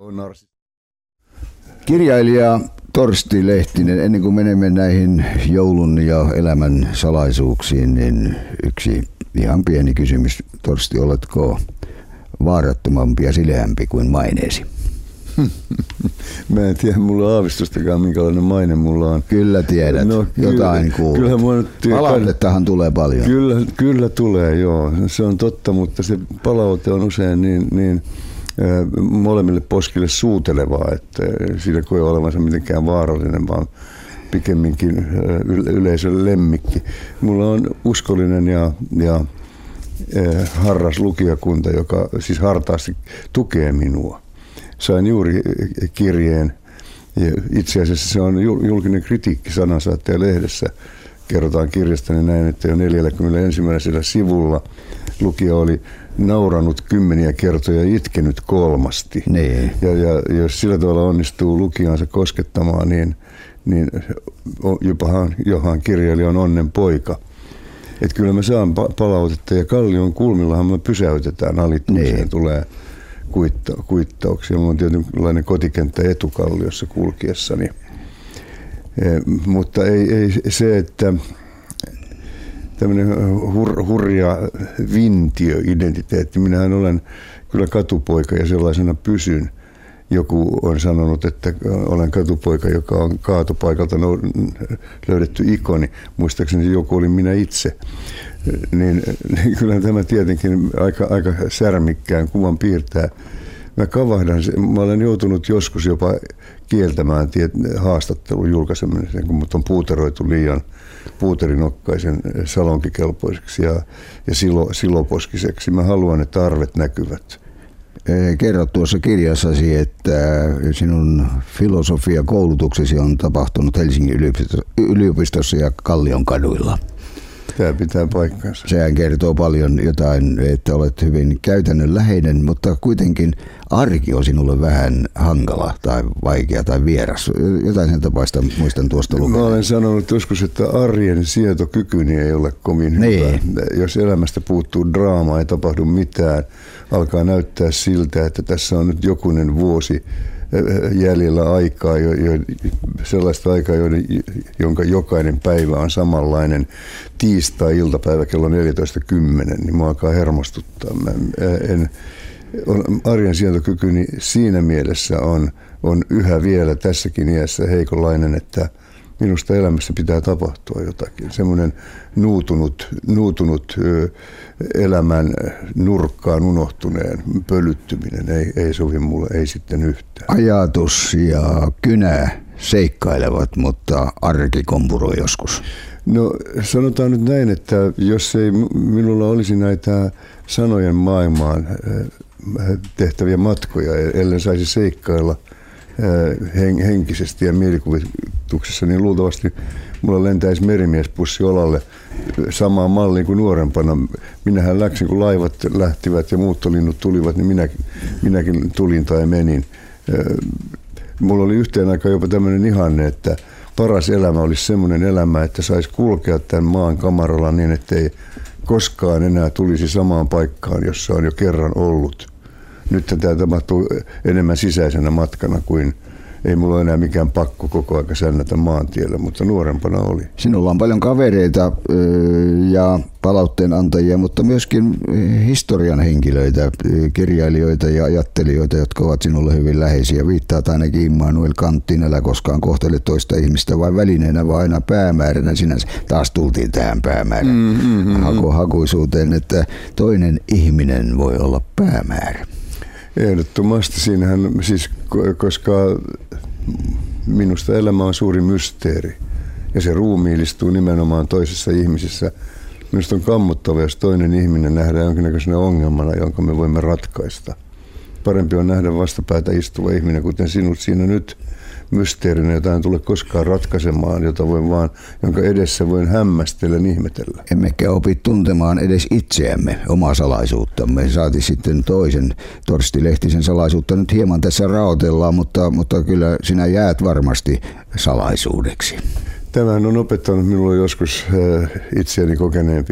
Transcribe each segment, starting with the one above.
Kirjailija Torsti Lehtinen, ennen kuin menemme näihin joulun ja elämän salaisuuksiin, niin yksi ihan pieni kysymys. Torsti, oletko vaarattomampi ja sileämpi kuin maineesi? Mä en tiedä, mulla on aavistustakaan, minkälainen maine mulla on. Kyllä tiedät, no, jotain kuuluu. Palautettahan tulee paljon. Kyllä tulee, joo. Se on totta, mutta se palaute on usein niin molemmille poskille suutelevaa, että siinä koe olevansa mitenkään vaarallinen, vaan pikemminkin yleisön lemmikki. Mulla on uskollinen ja harras lukijakunta, joka siis hartaasti tukee minua. Sain juuri kirjeen, ja itse asiassa se on julkinen kritiikki Sanansaattaja-lehdessä. Kerrotaan kirjastani näin, että jo 41. sivulla lukija oli nauranut 10 kertoja ja itkenyt 3. Niin. Ja jos sillä tavalla onnistuu lukijansa koskettamaan, niin johan kirjailija on onnen poika. Että kyllä mä saan palautetta, ja Kallion kulmillahan me pysäytetään alitukseen, niin tulee kuittauksia. Mulla on tietynlainen kotikenttä Etukalliossa kulkiessani. Mutta ei se, että tämmöinen hurja vintiö-identiteetti. Minähän olen kyllä katupoika ja sellaisena pysyn. Joku on sanonut, että olen katupoika, joka on kaatopaikalta löydetty ikoni. Muistaakseni joku oli minä itse. Niin kyllä tämä tietenkin aika särmikkään kuvan piirtää. Mä kavahdan, mä olen joutunut joskus jopa kieltämään haastattelun julkaisemisen, kun mut on puuteroitu liian puuterinokkaisen salonkikelpoiseksi ja siloposkiseksi. Mä haluan, että arvet näkyvät. Kerrot tuossa kirjassasi, että sinun filosofiakoulutuksesi on tapahtunut Helsingin yliopistossa ja Kallion kaduilla. Tämä pitää paikkansa. Sehän kertoo paljon jotain, että olet hyvin käytännönläheinen, mutta kuitenkin arki on sinulle vähän hankala tai vaikea tai vieras. Jotain sen tapaista muistan tuosta lukea. Mä olen sanonut joskus, että arjen sietokykyni ei ole kovin hyvä. Jos elämästä puuttuu draamaa, ei tapahdu mitään, alkaa näyttää siltä, että tässä on nyt jokunen vuosi jäljellä aikaa, sellaista aikaa, jonka jokainen päivä on samanlainen tiistai-iltapäivä kello 14.10, niin mua alkaa hermostuttaa. Arjen sietokykyni siinä mielessä on yhä vielä tässäkin iässä heikonlainen, että minusta elämässä pitää tapahtua jotakin. Semmoinen nuutunut elämän nurkkaan unohtuneen pölyttyminen ei sovi mulle, ei sitten yhtään. Ajatus ja kynä seikkailevat, mutta arki kompuroi joskus. No sanotaan nyt näin, että jos ei minulla olisi näitä sanojen maailmaan tehtäviä matkoja, ellen saisi seikkailla henkisesti ja mielikuvituksessa, niin luultavasti mulla lentäisi merimiespussi olalle samaan malliin kuin nuorempana. Minähän läksin, kun laivat lähtivät ja muuttolinnut tulivat, niin minäkin tulin tai menin. Mulla oli yhteen aikaan jopa tämmöinen ihanne, että paras elämä olisi semmoinen elämä, että saisi kulkea tämän maan kamaralla niin, ettei koskaan enää tulisi samaan paikkaan, jossa on jo kerran ollut. Nyt tämä tapahtuu enemmän sisäisenä matkana kuin ei mulla ole enää mikään pakko koko ajan sännätä maantiellä, mutta nuorempana oli. Sinulla on paljon kavereita ja palautteenantajia, mutta myöskin historian henkilöitä, kirjailijoita ja ajattelijoita, jotka ovat sinulle hyvin läheisiä. Viittaat ainakin Immanuel Kantiin, älä koskaan kohtele toista ihmistä vai välineenä, vaan aina päämääränä sinänsä. Taas tultiin tähän päämäärän hakuisuuteen, että toinen ihminen voi olla päämäärä. Ehdottomasti siinähän, siis koska minusta elämä on suuri mysteeri ja se ruumiillistuu nimenomaan toisessa ihmisessä. Minusta on kammottava, jos toinen ihminen nähdään jonkinnäköisenä ongelmana, jonka me voimme ratkaista. Parempi on nähdä vastapäätä istuva ihminen, kuten sinut siinä nyt, mysteerinä, jota en tule koskaan ratkaisemaan, jonka edessä voin hämmästellen ihmetellä. Emmekä opi tuntemaan edes itseämme, omaa salaisuuttamme. Saati sitten toisen Torsti Lehtisen salaisuutta nyt hieman tässä raotellaan, mutta kyllä sinä jäät varmasti salaisuudeksi. Tämän on opettanut minulle joskus itseäni kokeneempi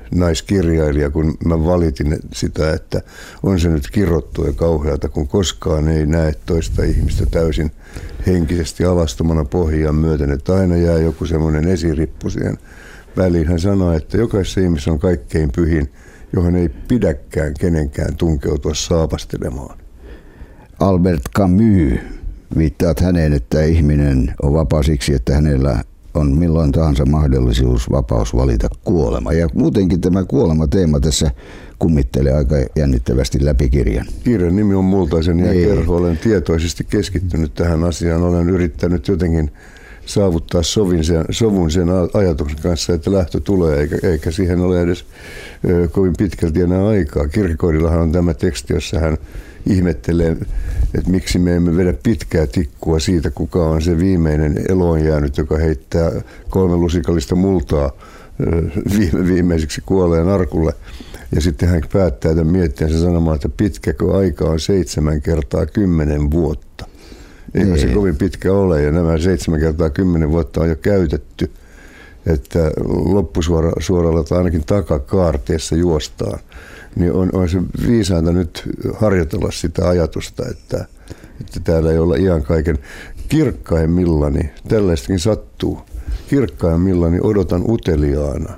naiskirjailija, kun mä valitin sitä, että on se nyt kirottua ja kauheata, kun koskaan ei näe toista ihmistä täysin henkisesti alastomana pohjaan myöten, että aina jää joku semmoinen esirippu siihen väliin. Hän sanoi, että jokaisessa ihmisessä on kaikkein pyhin, johon ei pidäkään kenenkään tunkeutua saapastelemaan. Albert Camus, viittaat häneen, että ihminen on vapaa siksi, että hänellä on milloin tahansa mahdollisuus, vapaus valita kuolema. Ja muutenkin tämä kuolemateema tässä kummittelee aika jännittävästi läpi kirjan. Kirjan nimi on Multaisen jääkerho. Olen tietoisesti keskittynyt tähän asiaan. Olen yrittänyt jotenkin saavuttaa sovun sen ajatuksen kanssa, että lähtö tulee, eikä siihen ole edes kovin pitkälti enää aikaa. Kierkegaardillahan on tämä teksti, jossa hän ihmettelee, että miksi me emme vedä pitkää tikkua siitä, kuka on se viimeinen eloon jäänyt, joka heittää 3 lusikallista multaa viimeiseksi kuolleen arkulle. Ja sitten hän päättää tämän miettiänsä sanomaan, että pitkäkö aika on 7 kertaa 10 vuotta. Eikä se kovin pitkä ole, ja nämä 7 kertaa 10 vuotta on jo käytetty, että loppusuoralla tai ainakin takakaarteessa juostaan. Niin on se viisainta nyt harjoitella sitä ajatusta, että täällä ei olla iän kaiken. Kirkkaimmillani, tällaistakin sattuu, kirkkaimmillani odotan uteliaana.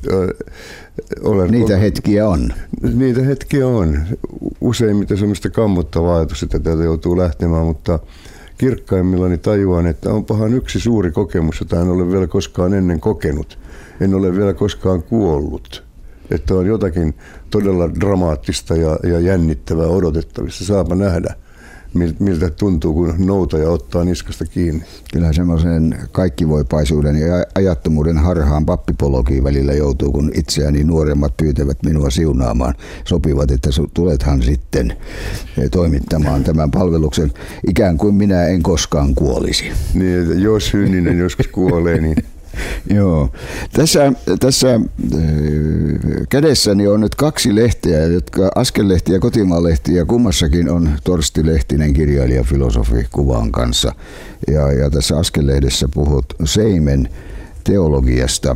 Niitä hetkiä on. Niitä hetkiä on. Useimmiten semmoista kammottavaa ajatus, että täältä joutuu lähtemään, mutta kirkkaimmillani tajuan, että onpahan yksi suuri kokemus, jota en ole vielä koskaan ennen kokenut. En ole vielä koskaan kuollut. Että on jotakin todella dramaattista ja jännittävää odotettavissa. Saapa nähdä, miltä tuntuu, kun noutaja ottaa niskasta kiinni. Kyllä semmoisen kaikkivoipaisuuden ja ajattomuuden harhaan pappipologiin välillä joutuu, kun itseäni nuoremmat pyytävät minua siunaamaan. Sopivat, että tulethan sitten toimittamaan tämän palveluksen. Ikään kuin minä en koskaan kuolisi. Niin, että jos Hynninen joskus kuolee, niin... Joo. Tässä kädessäni on nyt 2 lehteä, jotka Askel-lehti ja Kotimaan-lehti, ja kummassakin on Torsti Lehtinen, kirjailija, filosofi, kuvan kanssa. Ja tässä Askel-lehdessä puhut Seimen teologiasta.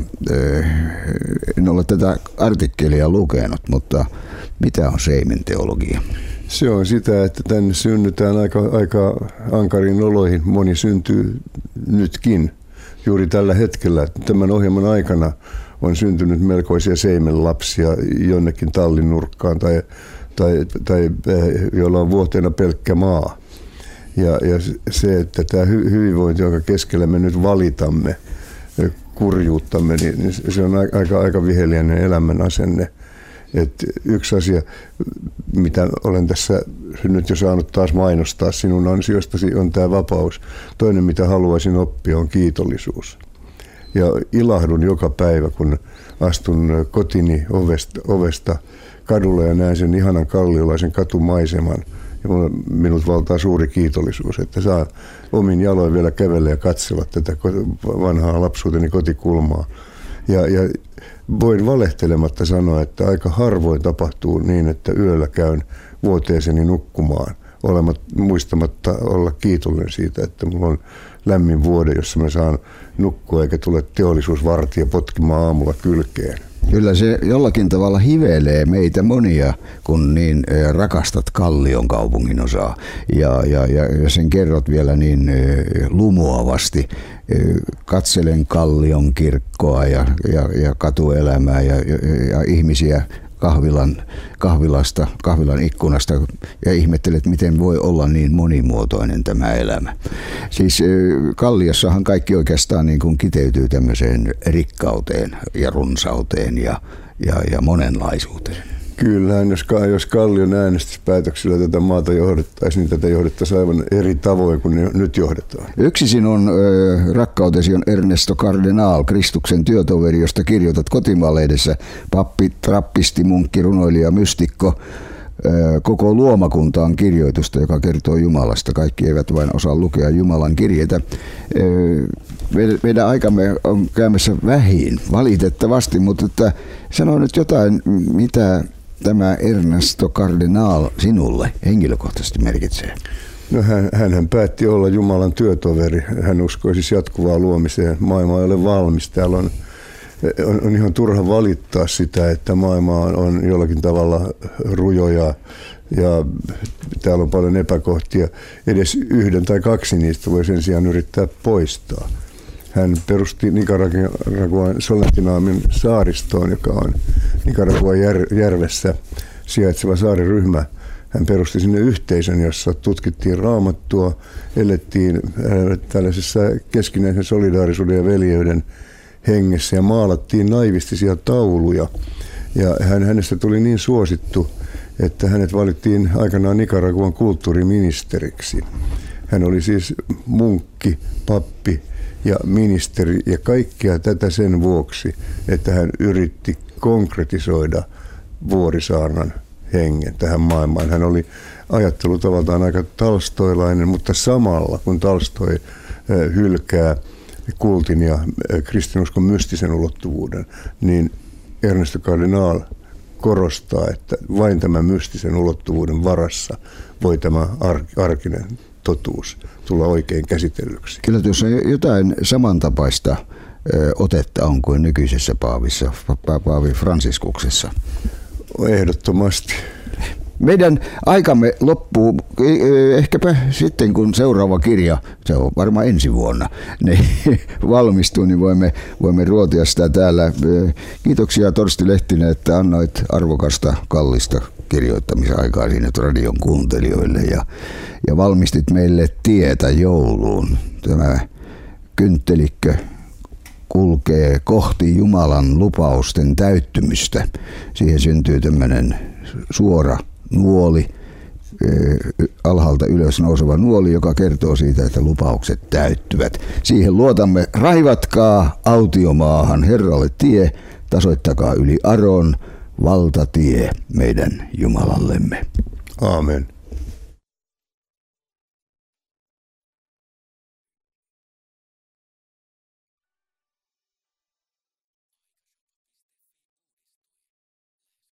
En ole tätä artikkelia lukenut, mutta mitä on Seimen teologia? Se on sitä, että tänne synnytään aika ankarin oloihin. Moni syntyy nytkin. Juuri tällä hetkellä, tämän ohjelman aikana, on syntynyt melkoisia Seimen lapsia jonnekin tallin nurkkaan tai joilla on vuoteena pelkkä maa. Ja se, että tämä hyvinvointi, jonka keskellä me nyt valitamme kurjuuttamme, niin se on aika viheliäinen elämän asenne. Et yksi asia, mitä olen tässä nyt jo saanut taas mainostaa sinun ansiostasi, on tämä vapaus. Toinen, mitä haluaisin oppia, on kiitollisuus. Ja ilahdun joka päivä, kun astun kotini ovesta kadulle ja näen sen ihanan kalliolaisen katumaiseman. Ja minut valtaa suuri kiitollisuus, että saan omin jaloin vielä kävellä ja katsella tätä vanhaa lapsuuteni kotikulmaa. Ja voin valehtelematta sanoa, että aika harvoin tapahtuu niin, että yöllä käyn vuoteeseni nukkumaan, muistamatta olla kiitollinen siitä, että minulla on lämmin vuode, jossa mä saan nukkua, eikä tule teollisuusvartija potkimaan aamulla kylkeen. Kyllä se jollakin tavalla hivelee meitä monia, kun niin rakastat Kallion kaupungin osaa ja sen kerrot vielä niin lumoavasti. Katselen Kallion kirkkoa ja katuelämää ja ihmisiä kahvilan ikkunasta ja ihmettelet, miten voi olla niin monimuotoinen tämä elämä. Siis Kalliossahan kaikki oikeastaan niin kuin kiteytyy tämmöiseen rikkauteen ja runsauteen ja monenlaisuuteen. Kyllähän, jos Kallion äänestyspäätöksillä tätä maata johdettaisiin, niin tätä johdettaisiin aivan eri tavoin kuin nyt johdetaan. Yksi sinun rakkautesi on Ernesto Cardenal, Kristuksen työtoveri, josta kirjoitat Kotimaan-lehdessä. Pappi, trappisti, munkki, runoilija, mystikko. Koko luomakunta on kirjoitusta, joka kertoo Jumalasta. Kaikki eivät vain osaa lukea Jumalan kirjeitä. Meidän aikamme on käymässä vähin, valitettavasti, mutta sano nyt jotain, mitä tämä Ernesto Cardenal sinulle henkilökohtaisesti merkitsee. No hänhän päätti olla Jumalan työtoveri. Hän uskoi siis jatkuvaa luomiseen. Maailma ei ole valmis. Täällä on on ihan turha valittaa sitä, että maailma on jollakin tavalla rujo ja täällä on paljon epäkohtia. Edes yhden tai kaksi niistä voi sen sijaan yrittää poistaa. Hän perusti Nicaraguan Solentinaamin saaristoon, joka on Nicaraguan järvessä sijaitseva saariryhmä. Hän perusti sinne yhteisön, jossa tutkittiin Raamattua, elettiin tällaisessa keskinäisen solidaarisuuden ja veljeyden hengessä ja maalattiin naivistisia tauluja. Ja hänestä tuli niin suosittu, että hänet valittiin aikanaan Nicaraguan kulttuuriministeriksi. Hän oli siis munkki, pappi ja ministeri ja kaikkea tätä sen vuoksi, että hän yritti konkretisoida Vuorisaarnan hengen tähän maailmaan. Hän oli ajattelutavaltaan aika tolstoilainen, mutta samalla kun Tolstoi hylkää kultin ja kristinuskon mystisen ulottuvuuden, niin Ernesto Cardenal korostaa, että vain tämän mystisen ulottuvuuden varassa voi tämä arkinen totuus tulla oikein käsitellyksi. Kyllä tuossa jotain samantapaista otetta on kuin nykyisessä paavissa, Paavi Franciskuksessa. Ehdottomasti. Meidän aikamme loppuu ehkäpä sitten, kun seuraava kirja, se on varmaan ensi vuonna, niin valmistuu, niin voimme ruotia sitä täällä. Kiitoksia Torsti Lehtinen, että annoit arvokasta, kallista kirjoittamisaikaa sinne radion kuuntelijoille ja valmistit meille tietä jouluun. Tämä kynttelikkö kulkee kohti Jumalan lupausten täyttymystä. Siihen syntyy tämmöinen suora nuoli, alhaalta ylös nouseva nuoli, joka kertoo siitä, että lupaukset täyttyvät. Siihen luotamme. Raivatkaa autiomaahan Herralle tie, tasoittakaa yli Aron valtatie meidän Jumalallemme. Aamen.